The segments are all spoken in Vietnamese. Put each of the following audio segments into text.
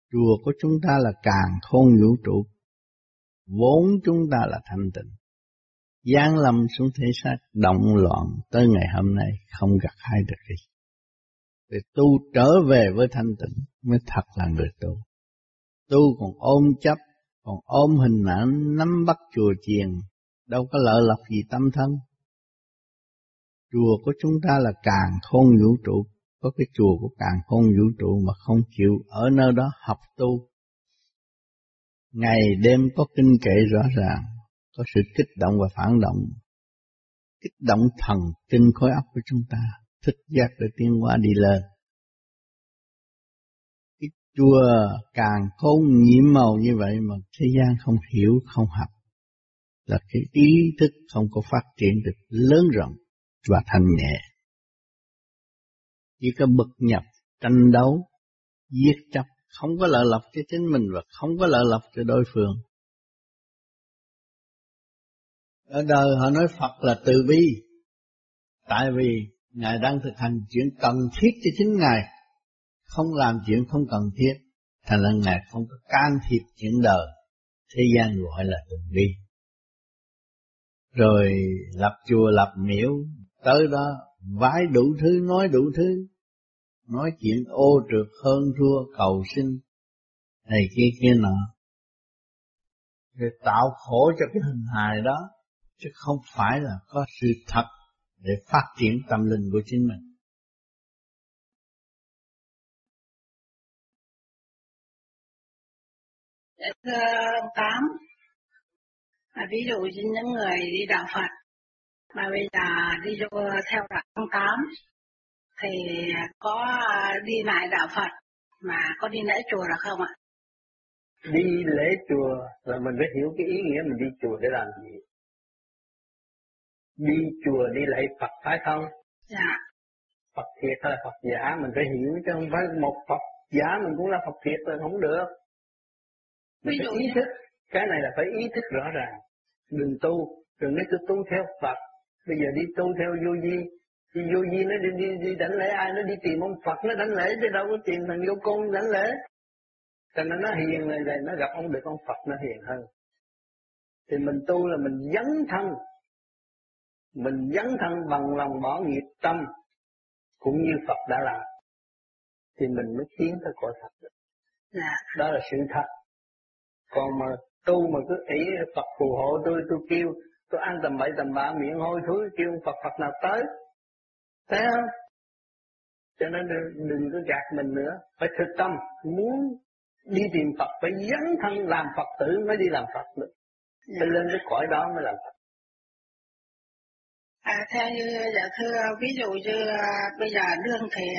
Chùa của chúng ta là càn khôn vũ trụ, vốn chúng ta là thanh tịnh. Giáng lâm xuống thế xác động loạn tới ngày hôm nay không gặt hái được gì. Để tu trở về với thanh tịnh mới thật là người tu. Tu còn ôm chấp, còn ôm hình ảnh nắm bắt chùa chiền, đâu có lợi lộc gì tâm thân. Chùa của chúng ta là càn khôn vũ trụ, có cái chùa của càn khôn vũ trụ mà không chịu ở nơi đó học tu. Ngày đêm có kinh kệ rõ ràng, có sự kích động và phản động, kích động thần kinh khối óc của chúng ta, thức giác để tiến hóa đi lên. Cái chùa càn khôn nhiệm màu như vậy mà thế gian không hiểu, không học, là cái ý thức không có phát triển được lớn rộng và thanh nhẹ. Chỉ có bực nhập, tranh đấu, giết chóc, không có lợi lộc cho chính mình và không có lợi lộc cho đối phương. Ở đời họ nói Phật là từ bi, tại vì Ngài đang thực hành chuyện cần thiết cho chính Ngài, không làm chuyện không cần thiết, thành ra Ngài không có can thiệp chuyện đời, thế gian gọi là từ bi. Rồi lập chùa lập miếu, tới đó vái đủ thứ, nói chuyện ô trượt hơn thua, cầu xin này kia nọ, rồi tạo khổ cho cái hình hài đó, chứ không phải là có sự thật để phát triển tâm linh của chính mình. Thưa ông Tám, ví dụ như những người đi đạo Phật mà bây giờ đi vô theo đạo ông Tám thì có đi lại đạo Phật mà có đi lễ chùa được không ạ? Đi lễ chùa là mình phải hiểu cái ý nghĩa mình đi chùa để làm gì. Đi chùa đi lễ Phật phải không? Dạ. Phật thiệt hay là Phật giả mình phải hiểu, chứ không phải một Phật giả mình cũng là Phật thiệt là không được. Mình phải ý thức, cái này là phải ý thức rõ ràng. Đừng tu, đừng nói tôi tu theo Phật. Bây giờ đi tu theo vô vi, thì vô vi nó đi đánh lễ ai, nó đi tìm ông Phật nó đánh lễ, chứ đâu có tìm thằng vô con đánh lễ. Cho nên nó hiền này nó gặp ông được ông Phật nó hiền hơn. Thì mình tu là mình dấn thân. Mình dấn thân bằng lòng bỏ nghiệp tâm, cũng như Phật đã làm, thì mình mới tiến tới cõi Phật được. Đó là sự thật. Còn mà tu mà cứ ý Phật phù hộ tôi kêu, tôi ăn tầm bậy tầm bạ miệng hôi thối, kêu Phật nào tới. Thấy không? Cho nên đừng có gạt mình nữa. Phải thực tâm, muốn đi tìm Phật, phải dấn thân làm Phật tử mới đi làm Phật được. Phải lên cái cõi đó mới làm Phật. Theo như dạ thưa, ví dụ như bây giờ đương thì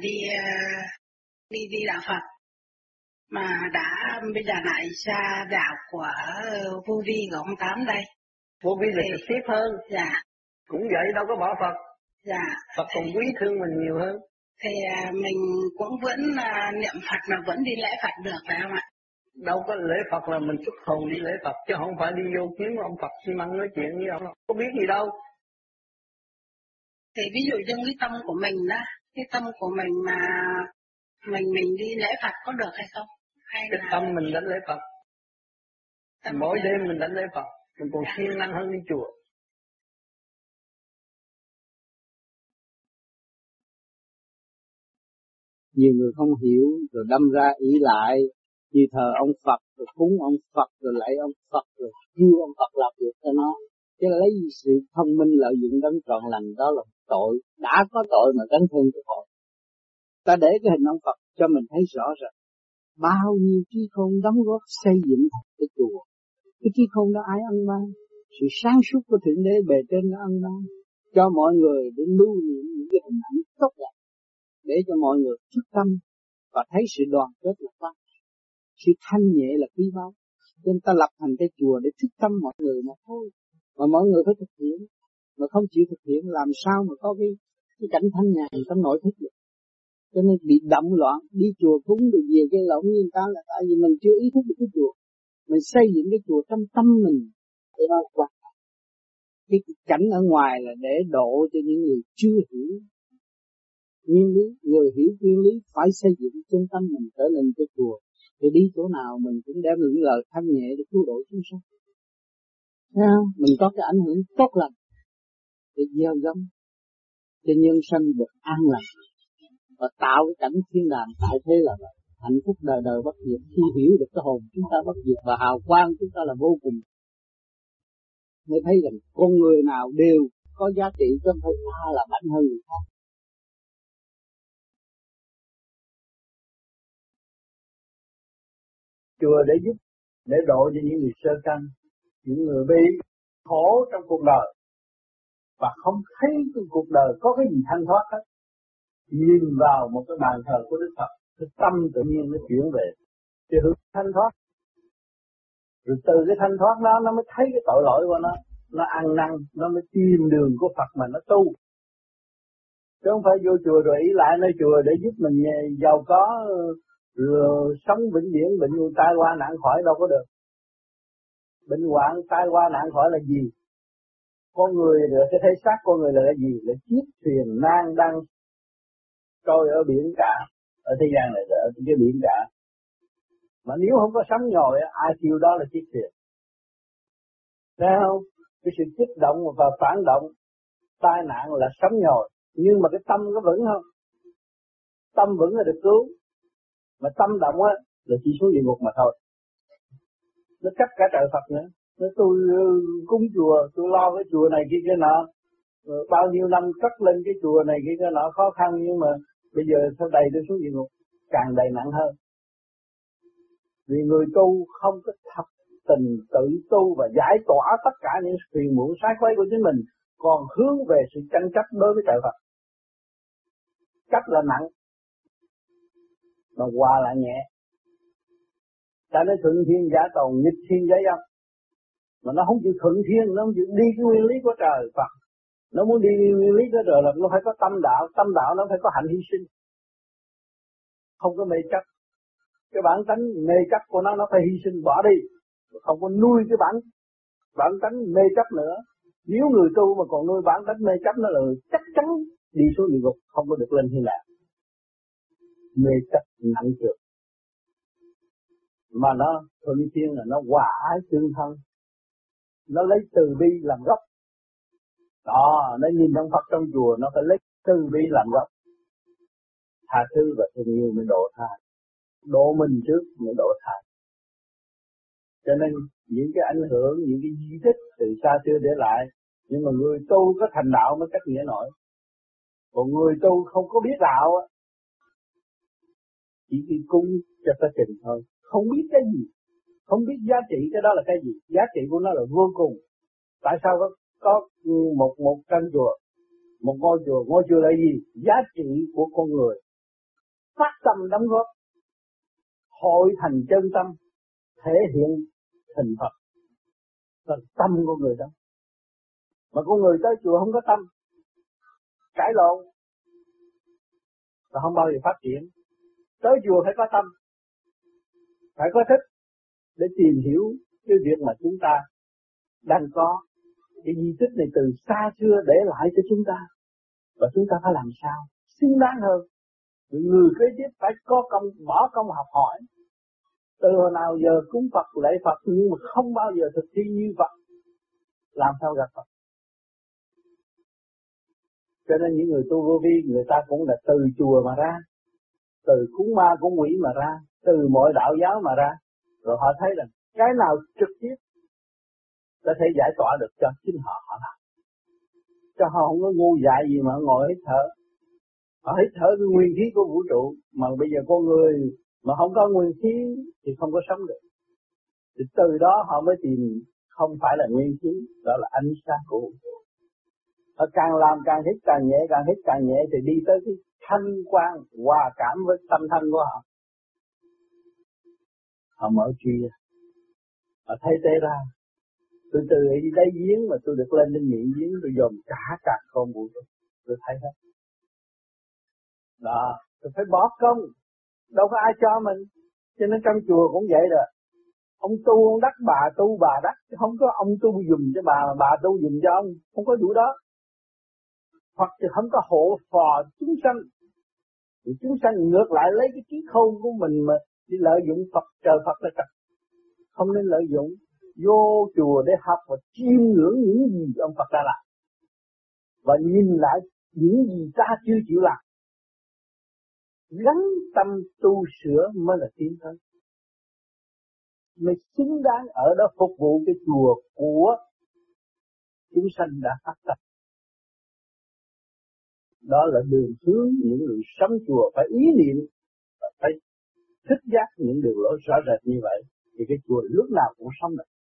đi đạo Phật mà đã bây giờ lại ra đạo của vô vi của ông Tám đây. Vô vi là trực tiếp hơn. Dạ. Cũng vậy, đâu có bỏ Phật. Dạ. Phật còn quý thương mình nhiều hơn. Thì mình cũng vẫn niệm Phật mà vẫn đi lễ Phật được phải không ạ? Đâu có lễ Phật là mình xuất hồn đi lễ Phật, chứ không phải đi vô kiếm ông Phật xi măng nói chuyện với ông, có biết gì đâu. Thì ví dụ trong cái tâm của mình đó, cái tâm của mình mà mình đi lễ Phật có được hay không? Hay cái là... tâm mình đánh lễ Phật. Mỗi đêm mình đánh lễ Phật, mình còn siêng năng hơn đi chùa. Nhiều người không hiểu rồi đâm ra ý lại, như thờ ông Phật rồi cúng ông Phật rồi lạy ông Phật rồi kêu ông Phật làm việc cho nó, chứ lấy sự thông minh lợi dụng đấng trọn lành đó là tội, đã có tội mà gánh thêm cái tội. Ta để cái hình ông Phật cho mình thấy rõ ràng bao nhiêu trí khôn đóng góp xây dựng cái chùa. Cái trí khôn đó ai ăn ban? Sự sáng suốt của Thượng Đế bề trên nó ăn ban cho mọi người để lưu niệm những cái hình ảnh tốt đẹp, để cho mọi người thức tâm và thấy sự đoàn kết là quan trọng, sự thanh nhẹ là quý báu. Nên ta lập thành cái chùa để thức tâm mọi người mà thôi. Mà mọi người phải thực hiện, mà không chịu thực hiện làm sao mà có cái cảnh thanh nhàn trong nội thức được. Cho nên bị động loạn, đi chùa cúng rồi về cái lộn như ta là tại vì mình chưa ý thức được cái chùa. Mình xây dựng cái chùa trong tâm mình để nó quan trọng. Cái cảnh ở ngoài là để độ cho những người chưa hiểu nguyên lý. Người hiểu nguyên lý phải xây dựng chân tâm mình trở nên cái chùa Thì đi chỗ nào mình cũng đem những lời thanh nhẹ để cứu độ chúng sanh. Thấy không? Mình có cái ảnh hưởng tốt lành để gieo giống cho nhân sanh được an lành và tạo cái cảnh thiên đàng tại thế là vậy. Hạnh phúc đời đời bất diệt. Khi hiểu được cái hồn chúng ta bất diệt và hào quang chúng ta là vô cùng, mới thấy rằng con người nào đều có giá trị, chứ không phải ta là mạnh hơn người khác. Chùa để giúp, để độ cho những người sơ căn, những người bị khổ trong cuộc đời và không thấy trong cuộc đời có cái gì thanh thoát hết. Nhìn vào một cái bàn thờ của Đức Phật, cái tâm tự nhiên nó chuyển về cái hướng thanh thoát. Rồi từ cái thanh thoát đó nó mới thấy cái tội lỗi của nó ăn năn, nó mới tìm đường của Phật mà nó tu. Chứ không phải vô chùa rồi ý lại nơi chùa để giúp mình giàu có, rồi sống vĩnh viễn, bệnh tai qua nạn khỏi đâu có được. Bệnh hoạn tai qua nạn khỏi là gì? Con người được cái thể xác con người là cái gì? Là chiếc thuyền nan đang trôi ở biển cả, ở thế gian này, ở cái biển cả. Mà nếu không có sóng nhồi, ai kêu đó là chiếc thuyền? Thấy không? Cái sự kích động và phản động, tai nạn là sóng nhồi. Nhưng mà cái tâm có vững không? Tâm vững là được cứu. Mà tâm động á là chỉ xuống địa ngục mà thôi. Nó chấp cả trời Phật nữa. Nó tôi cúng chùa, tôi lo cái chùa này kia nọ. Bao nhiêu năm cất lên cái chùa này kia nọ khó khăn, nhưng mà bây giờ sau đầy tôi xuống địa ngục, càng đầy nặng hơn. Vì người tu không có thật tình tự tu và giải tỏa tất cả những phiền muộn sai quấy của chính mình, còn hướng về sự tranh chấp đối với trời Phật. Chấp là nặng, mà hòa là nhẹ. Ta nói thuận thiên giả tồn, nghịch thiên giả dâm. Mà nó không chịu thuận thiên, nó không chịu đi cái nguyên lý của trời Phật. Nó muốn đi nguyên lý của trời là nó phải có tâm đạo nó phải có hạnh hy sinh. Không có mê chấp. Cái bản tánh mê chấp của nó phải hy sinh bỏ đi. Không có nuôi cái bản tánh mê chấp nữa. Nếu người tu mà còn nuôi bản tánh mê chấp nó là chắc chắn đi xuống địa ngục, không có được lên thiên đàng. Mê chấp nặng trược. Mà nó thuận thiên là nó hòa ái tương thân. Nó lấy từ bi làm gốc. Đó, nó nhìn ông Phật trong chùa nó phải lấy từ bi làm gốc. Tha thứ và thương yêu mới độ tha. Độ mình trước mới độ tha. Cho nên những cái ảnh hưởng, những cái di tích từ xa xưa để lại, nhưng mà người tu có thành đạo mới cách nghĩa nổi. Còn người tu không có biết đạo á, chỉ đi cúng cho ta trình thôi, không biết cái gì, không biết giá trị cái đó là cái gì, giá trị của nó là vô cùng. Tại sao có một căn chùa, một ngôi chùa là gì? Giá trị của con người phát tâm đóng góp, hội thành chân tâm, thể hiện hình Phật, là tâm của người đó. Mà con người tới chùa không có tâm, cãi lộn, là không bao giờ phát triển. Tới chùa phải có tâm, phải có thích để tìm hiểu cái việc mà chúng ta đang có. Cái di tích này từ xa xưa để lại cho chúng ta, và chúng ta phải làm sao xứng đáng hơn. Người kế tiếp phải có công, bỏ công học hỏi. Từ hồi nào giờ cúng Phật lễ Phật nhưng mà không bao giờ thực thi như Phật, làm sao gặp Phật. Cho nên những người tu vô vi, người ta cũng là từ chùa mà ra, từ cúng ma cúng quỷ mà ra, từ mọi đạo giáo mà ra. Rồi họ thấy rằng cái nào trực tiếp có thể giải tỏa được cho chính họ làm. Cho họ không có ngu dại gì mà ngồi hít thở. Họ hít thở cái nguyên khí của vũ trụ. Mà bây giờ con người mà không có nguyên khí thì không có sống được. Thì từ đó họ mới tìm không phải là nguyên khí, đó là ánh sáng của vũ trụ. Họ càng làm càng hít càng nhẹ thì đi tới cái thanh quan hòa cảm với tâm thân của họ. Họ mở truy ra, họ thấy tế ra. Từ đây giếng mà tôi được lên đến miệng giếng, tôi dồn cả con vũ trụ, tôi thấy hết. Đó, tôi phải bỏ công, đâu có ai cho mình. Cho nên trong chùa cũng vậy rồi. Ông tu ông đắc, bà tu bà đắc, không có ông tu dùm cho bà mà bà tu dùm cho ông, không có vụ đó. Hoặc thì không có hộ phò chúng sanh, thì chúng sanh ngược lại lấy cái trí khôn của mình mà Chỉ lợi dụng Phật, trời Phật là thật. Không nên lợi dụng vô chùa để học và chiêm ngưỡng những gì ông Phật đã làm. Và nhìn lại những gì ta chưa chịu làm. Gắn tâm tu sửa mới là tiến tới. Mới xứng đáng ở đó phục vụ cái chùa của chúng sanh đã phát tâm. Đó là đường hướng những người sống chùa phải ý niệm và phải thức giác những đường lối rõ rệt như vậy thì cái chùa lúc nào cũng sống được,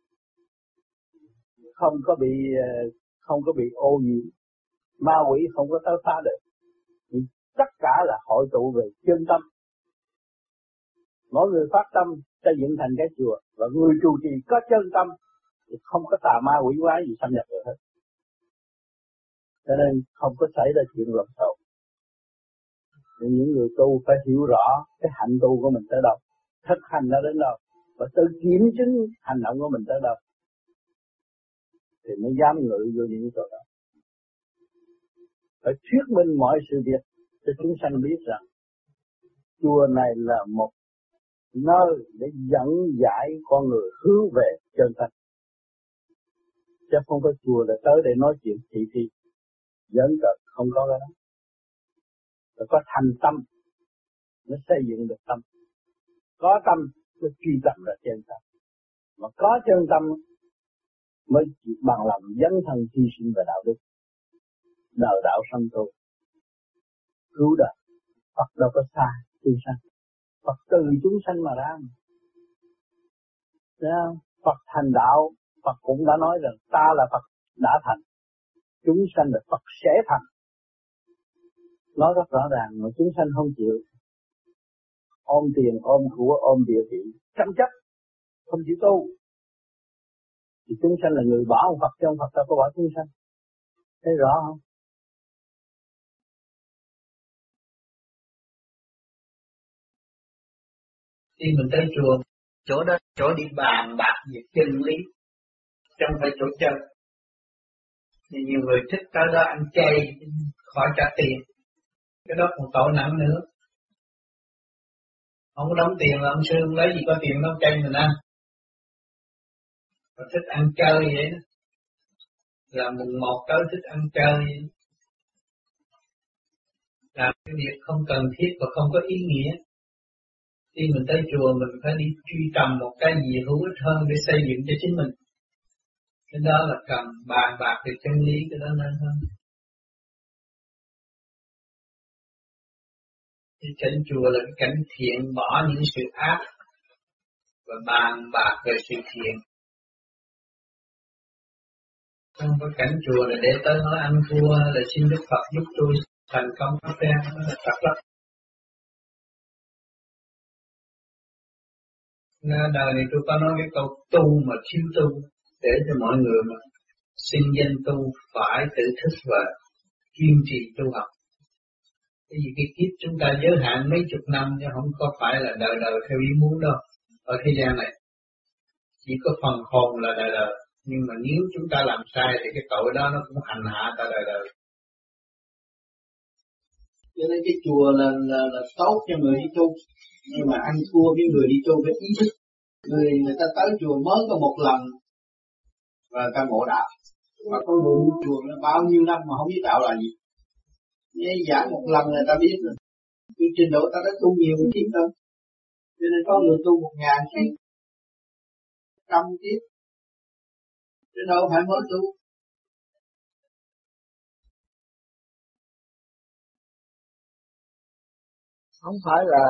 không có bị ô nhiễm, ma quỷ không có tới phá được. Thì tất cả là hội tụ về chân tâm. Mỗi người phát tâm xây dựng thành cái chùa và người trụ trì có chân tâm thì không có tà ma quỷ quái gì xâm nhập được hết. Cho nên không có xảy ra chuyện lộn xộn. Những người tu phải hiểu rõ cái hạnh tu của mình tới đâu, thực hành nó đến đâu, và tự kiểm chứng hành động của mình tới đâu, thì mới dám ngự vô những chỗ đó. Phải thuyết minh mọi sự việc cho chúng sanh biết rằng chùa này là một nơi để dẫn giải con người hướng về chân thật. Chứ không có chùa là tới để nói chuyện thị phi, dẫn cợt, không có cái đó. Phải có thành tâm mới xây dựng được tâm. Có tâm mới truy tâm ra chân tâm. Mà có chân tâm mới bằng lòng dấn thân hy sinh về đạo đức. Đời đạo sanh tu, cứu đời. Phật đâu có xa chúng sanh. Phật từ chúng sanh mà ra. Thấy không? Phật thành đạo, Phật cũng đã nói rằng ta là Phật đã thành, chúng sanh là Phật sẽ thành. Nói rất rõ ràng mà chúng sanh không chịu. Ôm tiền, ôm của, ôm địa vị, tranh chấp, không chịu tu. Thì chúng sanh là người bỏ ông Phật chứ ông Phật đâu có bỏ chúng sanh. Thấy rõ không? Khi mình tới chùa, chỗ đó chỗ đi bàn bạc về chân lý, chứ không phải chỗ chơi. Thì nhiều người thích tới đó ăn chay, khỏi trả tiền. Cái đó còn tội nặng nữa. Không có đóng tiền là ông sư lấy gì có tiền nấu chay mình ăn. Và thích ăn chơi vậy đó. Là mùng 1 tới thích ăn chơi vậy. Làm cái việc không cần thiết và không có ý nghĩa. Khi mình tới chùa mình phải đi truy tầm một cái gì hữu ích hơn để xây dựng cho chính mình. Cái đó là cần bàn bạc về chân lý, cái đó nên hơn. Cái cảnh chùa là cái cảnh thiện, bỏ những sự ác và bàn bạc về sự thiện. Không có cảnh chùa là để tới nói ăn thua là xin Đức Phật giúp tôi thành công các phen, đó là thật lắm. Đời này tôi có nói cái câu tu mà thiếu tu, để cho mọi người mà sinh danh tu phải tự thức và kiên trì tu học. Bởi vì cái kiếp chúng ta giới hạn mấy chục năm chứ không có phải là đời đời theo ý muốn đâu. Ở thế gian này chỉ có phần hồn là đời đời, nhưng mà nếu chúng ta làm sai thì cái tội đó nó cũng hành hạ ta đời đời. Cho nên cái chùa là tốt cho người đi tu, nhưng mà ăn thua với người đi tu với ý thức. Người ta tới chùa mới có một lần và ta ngộ đạo, mà có người đi chùa nó bao nhiêu năm mà không biết đạo là gì. Nghe giảng một lần là ta biết rồi, cái trình độ ta đã tu nhiều kiếp đâu. Cho nên có người tu 1000 kiếp, 100 kiếp, chứ đâu phải mới tu. Không phải là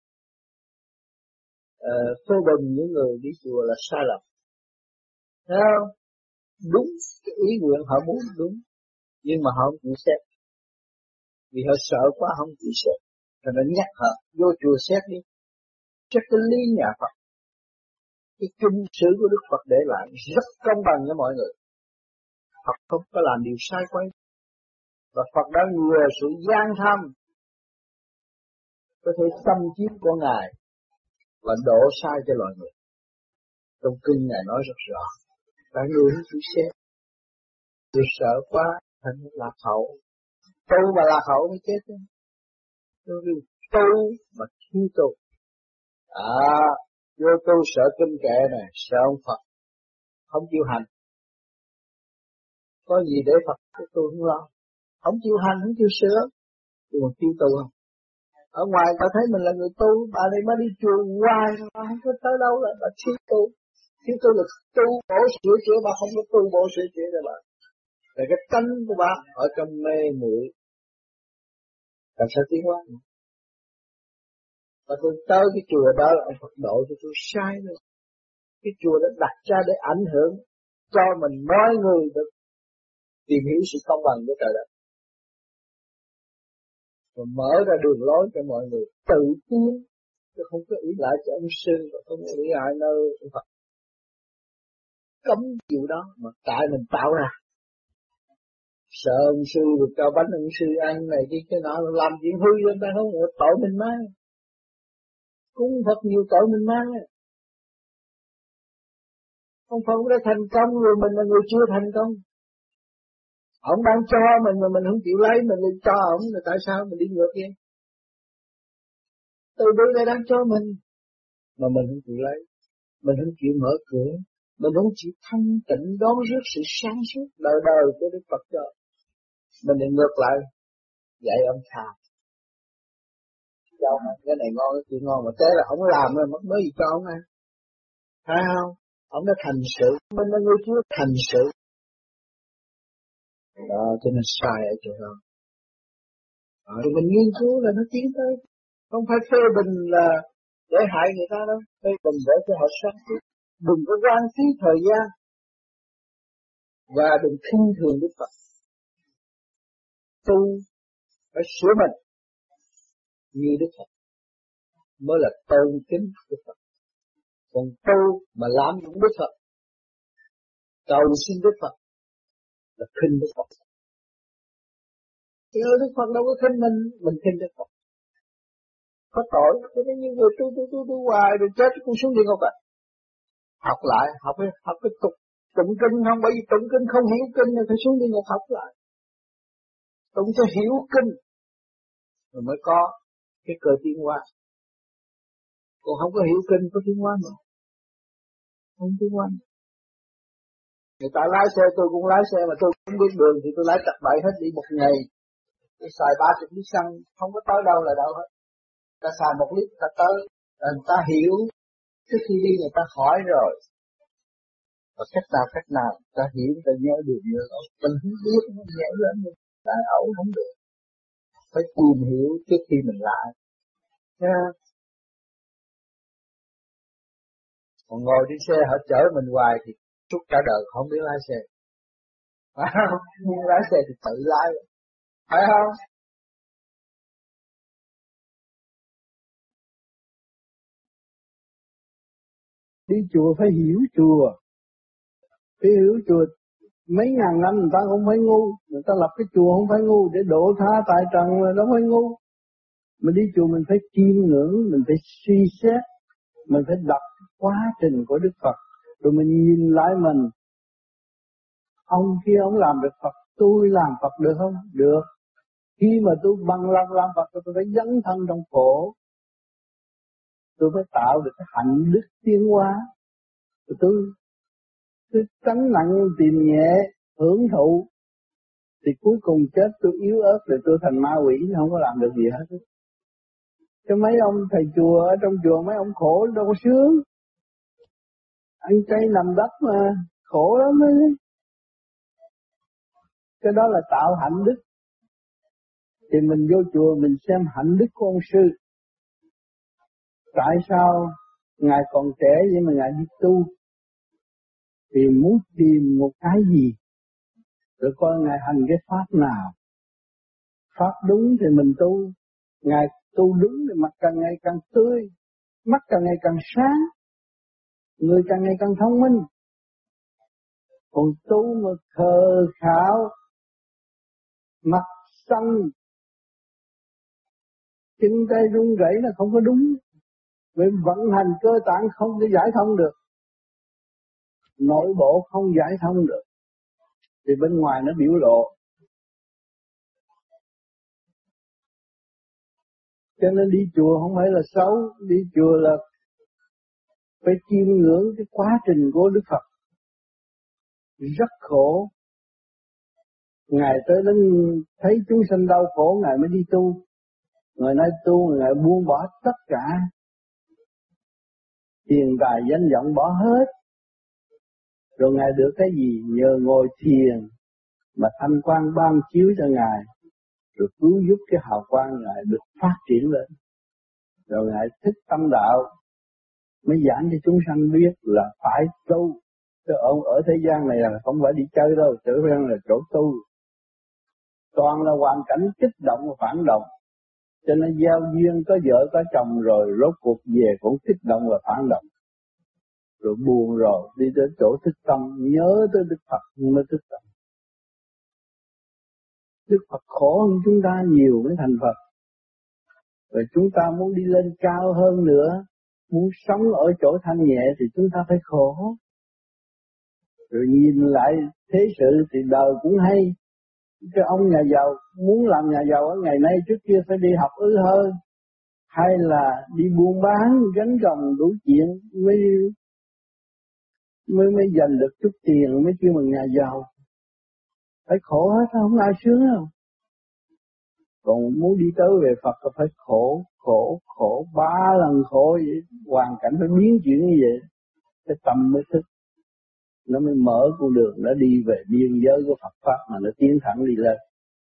phê bình những người đi chùa là sai lầm. Thấy không? Đúng, cái ý nguyện họ muốn đúng, nhưng mà họ không chịu xét. Vì họ sợ quá không chịu xét. Cho nên nhắc họ, vô chùa xét đi. Chắc cái lý nhà Phật, cái kinh sử của Đức Phật để lại rất công bằng với mọi người. Phật không có làm điều sai quấy. Và Phật đã ngừa sự gian tham có thể xâm chiếm của Ngài và đổ sai cho loài người. Trong kinh Ngài nói rất rõ, cả người chịu xét. Tôi sợ quá thành lạc hậu. Tu mà lạc hậu mới chết. Tu mà thiếu tu. Vô tu sợ kinh kệ này, sợ ông Phật, không chịu hành. Có gì để Phật tôi không lo. Không chịu hành, không chịu sửa, nhưng mà chịu tu không. Ở ngoài ta thấy mình là người tu, bà này mới đi chùa hoài, bà không có tới đâu là bà thiếu tu. Thiếu tu là tu bổ sửa chữa, bà không có tu bổ sửa chữa cho bà. Là cái tánh của bà ở trong mê muội, làm sao tiến hóa? Và tôi tới cái chùa đó là ông Phật độ cho tôi sai nữa. Cái chùa đã đặt ra để ảnh hưởng cho mình mọi người được tìm hiểu sự công bằng của trời đất. Và mở ra đường lối cho mọi người tự tiến, chứ không có ý lại cho ông sư và không có ý lại nơi ông Phật. Cấm điều đó mà tại mình tạo ra. Sợ ông sư được cho bánh ông sư ăn này cái nọ làm chuyện hư cho người ta không có tội mình má. Cúng Phật nhiều tội mình má. Ông Phật đã thành công rồi, mình là người chưa thành công. Ông đang cho mình mà mình không chịu lấy, mình đi cho ông là tại sao mình đi ngược vậy? Từ bi này đang cho mình mà mình không chịu lấy, mình không chịu mở cửa, mình không chịu thanh tịnh đón rước sự sáng suốt đời đời của Đức Phật cho. Mình lại ngược lại dạy ông thà. Cháu cái này ngon, cái chuyện ngon mà thế là ông làm rồi mất mới gì cho ông ăn. Phải không? Ông đã thành sự, mình là người chưa thành sự. Đó, cho nên sai ở chỗ đó. Rồi mình nghiên cứu là nó tiến tới. Không phải phê bình là để hại người ta đâu. Phê bình để cho họ sáng suốt. Đừng có quan phí thời gian. Và đừng khinh thường Đức Phật. Tu phải sửa mình như Đức Phật mới là tôn kính Đức Phật. Còn tu mà làm những Đức Phật, cầu xin Đức Phật là khinh Đức Phật. Chứ Đức Phật đâu có khinh mình khinh Đức Phật. Có tội, cho nên những người tu hoài rồi chết cũng xuống địa ngục à. Học lại, học cái tụng kinh không, bởi vì tụng kinh không hiểu kinh thì phải xuống địa ngục học lại. Tụng cho hiểu kinh rồi mới có cái cơ tiến hóa. Còn không có hiểu kinh có tiến hóa mà. Không tiến hóa. Người ta lái xe tôi cũng lái xe mà tôi không biết đường thì tôi lái chặt bậy hết đi một ngày. Tôi xài 30 lít xăng không có tới đâu là đâu hết. Ta xài 1 lít ta tới, người ta hiểu trước khi đi người ta hỏi rồi. Và cách nào ta hiểu ta nhớ được như đó. Mình không biết nó nhảy lên mình tái ẩu không được. Phải tìm hiểu trước khi mình lại. Còn ngồi đi xe họ chở mình hoài thì suốt cả đời không biết lái xe. Phải không? Nhưng lái xe thì tự lái. Phải không? Đi chùa phải hiểu chùa. Phải hiểu chùa. Mấy ngàn năm người ta không phải ngu. Người ta lập cái chùa không phải ngu. Để độ tha tại trần mà đâu phải ngu. Mình đi chùa mình phải chiêm ngưỡng. Mình phải suy xét. Mình phải đọc quá trình của Đức Phật. Rồi mình nhìn lại mình. Ông kia ông làm được Phật. Tôi làm Phật được không? Được. Khi mà tôi bằng lòng làm Phật tôi phải dấn thân trong khổ. Tôi phải tạo được cái hạnh đức tiến hóa. Tôi tránh nặng tìm nhẹ, hưởng thụ. Thì cuối cùng chết tôi yếu ớt rồi tôi thành ma quỷ, không có làm được gì hết. Cho mấy ông thầy chùa ở trong chùa mấy ông khổ đâu có sướng. Ăn chay nằm đất mà, khổ lắm ấy. Cái đó là tạo hạnh đức. Thì mình vô chùa mình xem hạnh đức của ông sư. Tại sao Ngài còn trẻ vậy mà Ngài đi tu? Thì muốn tìm một cái gì? Rồi coi Ngài hành cái pháp nào? Pháp đúng thì mình tu. Ngài tu đúng thì mặt càng ngày càng tươi. Mắt càng ngày càng sáng. Người càng ngày càng thông minh. Còn tu mà khờ khạo, mặt xanh, chân tay run rẩy là không có đúng. Vì vận hành cơ tạng không thể giải thông được. Nội bộ không giải thông được. Thì bên ngoài nó biểu lộ. Cho nên đi chùa không phải là xấu. Đi chùa là phải chiêm ngưỡng cái quá trình của Đức Phật. Rất khổ. Ngài tới đến thấy chúng sanh đau khổ, Ngài mới đi tu. Ngài nói tu, Ngài buông bỏ tất cả. Tiền tài danh vọng bỏ hết. Rồi Ngài được cái gì? Nhờ ngồi thiền mà thanh quan ban chiếu cho Ngài, rồi cứu giúp cái hào quang Ngài được phát triển lên. Rồi Ngài thích tâm đạo, mới giảng cho chúng sanh biết là phải tu. Chứ ông ở thế gian này là không phải đi chơi đâu, trở về là chỗ tu. Toàn là hoàn cảnh kích động và phản động. Cho nên giao duyên có vợ có chồng rồi rốt cuộc về cũng kích động và phản động. Rồi buồn rồi đi đến chỗ thức tâm, nhớ tới Đức Phật mới thức tâm. Đức Phật khổ hơn chúng ta nhiều mới thành Phật. Rồi chúng ta muốn đi lên cao hơn nữa, muốn sống ở chỗ thanh nhẹ thì chúng ta phải khổ. Rồi nhìn lại thế sự thì đời cũng hay. Cái ông nhà giàu muốn làm nhà giàu ở ngày nay trước kia phải đi học hơi, hay là đi buôn bán gánh gồng đủ chuyện mới giành được chút tiền mới kêu bằng nhà giàu. Phải khổ hết, không ai sướng đâu. Còn muốn đi tới về Phật thì phải khổ 3 lần khổ vậy, hoàn cảnh phải biến chuyển như vậy, cái tâm mới thức, nó mới mở con đường, nó đi về biên giới của Phật pháp mà nó tiến thẳng đi lên.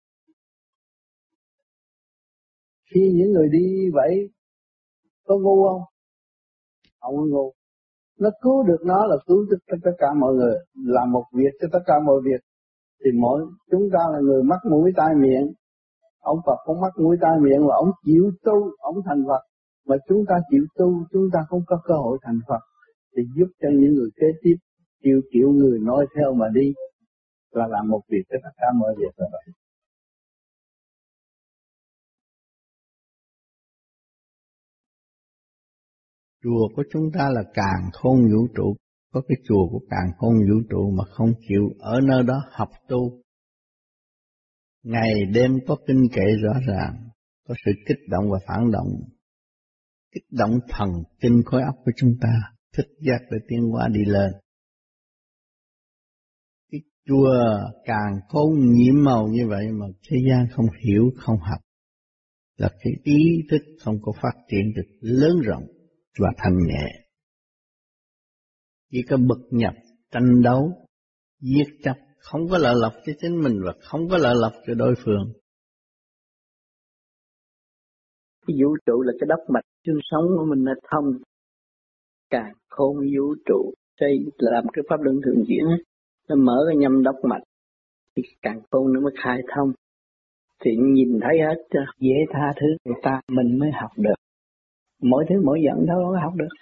Khi những người đi vậy có ngu không? Không có ngu. Nó cứu được nó là cứu được tất cả mọi người, làm một việc cho tất cả mọi việc. Thì chúng ta là người mắc mũi tai miệng. Ông Phật không mắc mũi tai miệng mà ông chịu tu, ông thành Phật. Mà chúng ta chịu tu, chúng ta không có cơ hội thành Phật. Thì giúp cho những người kế tiếp, kiểu người nói theo mà đi, là làm một việc cho tất cả mọi việc là vậy. Chùa của chúng ta là càn khôn vũ trụ. Có cái chùa của càn khôn vũ trụ mà không chịu ở nơi đó học tu. Ngày đêm có kinh kệ rõ ràng, có sự kích động và phản động. Kích động thần kinh khối óc của chúng ta, thức giác để tiến hóa đi lên. Cái chùa càn khôn nhiễm màu như vậy mà thế gian không hiểu, không học. Là cái ý thức không có phát triển được lớn rộng và thanh nhẹ. Chỉ có bực nhập, tranh đấu, giết chấp, không có lợi lộc cho chính mình và không có lợi lộc cho đối phương. Cái vũ trụ là cái đốc mạch xương sống của mình nó thông. Càn khôn vũ trụ xây làm cái pháp luân thường chuyển, nó mở cái nhâm đốc mạch thì càn khôn nó mới khai thông. Thì nhìn thấy hết, dễ tha thứ người ta, mình mới học được. Mỗi thứ mỗi giận đâu có học được.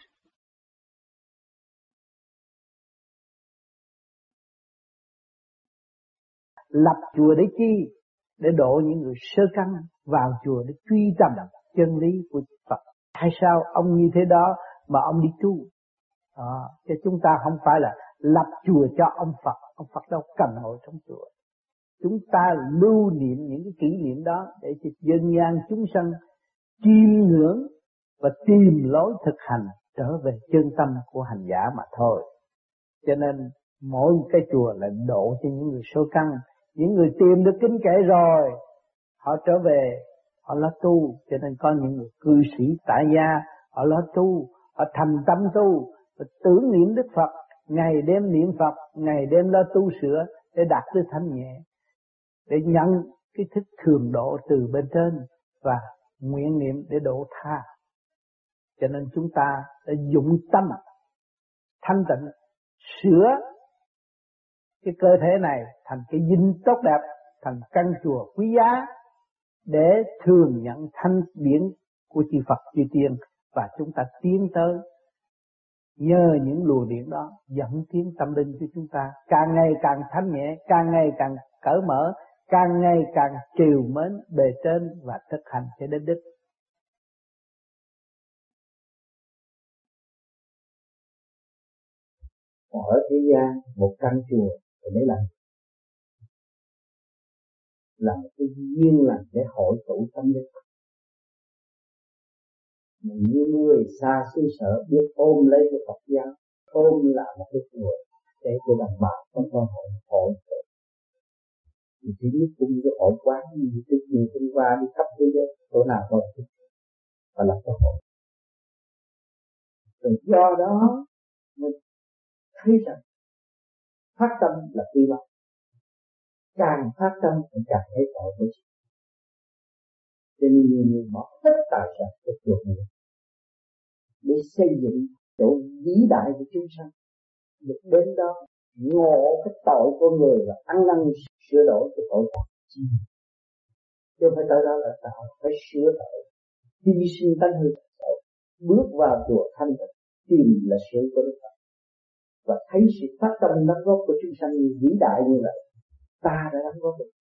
Lập chùa để chi? Để độ những người sơ căn vào chùa để truy tầm chân lý của Phật. Tại sao ông như thế đó mà ông đi tu? Chứ chúng ta không phải là lập chùa cho ông Phật đâu cần ngồi trong chùa. Chúng ta lưu niệm những cái kỷ niệm đó để cho dân gian chúng sanh chiêm ngưỡng và tìm lối thực hành trở về chân tâm của hành giả mà thôi. Cho nên mỗi cái chùa là độ cho những người số căn, những người tìm được kinh kệ rồi, họ trở về, họ lo tu. Cho nên có những người cư sĩ tại gia, họ lo tu, họ thành tâm tu, họ tưởng niệm Đức Phật, ngày đêm niệm Phật, ngày đêm lo tu sửa để đạt tới thanh nhẹ, để nhận cái thức thường độ từ bên trên và nguyện niệm để độ tha. Cho nên chúng ta đã dụng tâm thanh tịnh sửa cái cơ thể này thành cái dinh tốt đẹp, thành căn chùa quý giá để thường nhận thanh điển của chư Phật chư Tiên, và chúng ta tiến tới nhờ những luồng điển đó dẫn tiến tâm linh của chúng ta càng ngày càng thanh nhẹ, càng ngày càng cởi mở, càng ngày càng trìu mến bề trên và thực hành cho đến đích. Ở thế gian một căn chùa thì để làm một cái duyên lành để hội tụ tâm linh. Những người xa xứ sở biết ôm lấy cái Phật giáo, ôm lại một cái chùa để cho đồng bào có cơ hội hỗ trợ. Thì thứ nhất cũng như ổn quá, như cái người hôm qua đi khắp thế giới, chỗ nào có thích và làm cơ hội. Rồi do đó mình thấy rằng phát tâm là quy luật, càng phát tâm thì càng thấy tội của chị. Cho nên nhiều người bỏ hết tài sản của chùa mình để xây dựng chỗ vĩ đại của chúng sanh, được đến đó ngộ cái tội của người và ăn năn sửa đổi cái tội của chi. Chứ không phải tới đó là tạo, phải sửa tội, hy sinh tánh hư tội, bước vào chùa thanh tịnh tìm là sự của Đức Phật và thấy sự phát tâm đóng góp của chúng sanh vĩ đại như vậy, ta đã đóng góp được.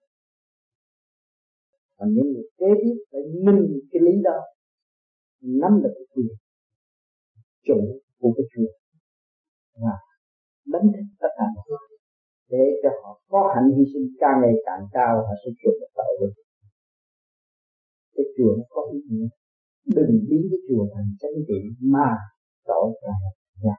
Và những người kế tiếp phải minh cái lý đó, nắm được cái quyền chủ của cái chùa và đánh thức tất cả mọi người để cho họ có hạnh hy sinh càng ngày càng cao, họ sẽ chuộc được tội được. Cái chùa nó có ý nghĩa, đừng biến cái chùa thành chánh trị mà tội càng ngày.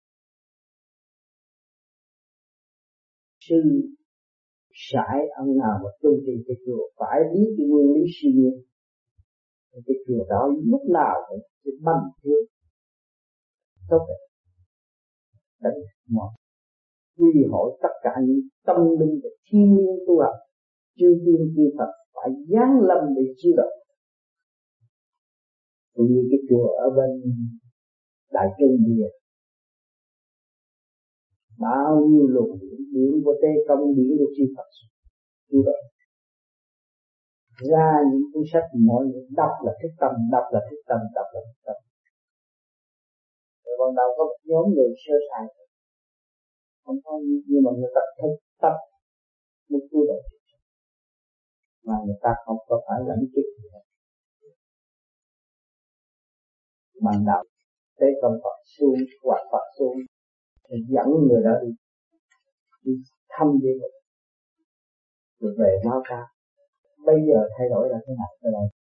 Sư sải ông nào mà tu trì cái chùa phải biết cái nguyên lý siêu nhiên, cái chùa đó lúc nào cũng sẽ bành trướng tốt đẹp, đánh mọi quy hội tất cả những tâm linh và thiên nhiên tu học, chư tiên chư Phật phải giáng lâm để chiếu độ. Cũng như cái chùa ở bên Đại Trung Địa, bao nhiêu luồng điển của Tế Công, điển của chư Phật chiếu độ. Ra những cuốn sách mọi người đọc là thức tâm, đọc là thức tâm, đọc là thức tâm. Rồi ban đầu có một nhóm người sơ sài, không có, nhưng mà người ta thức tâm mới cứu độ, mà người ta không có phải lãnh chức gì hết. Ban đầu Tế Công Phật xuống, hoặc Phật xuống để dẫn người đó đi thăm địa ngục, rồi về báo cáo. Bây giờ thay đổi là thế nào?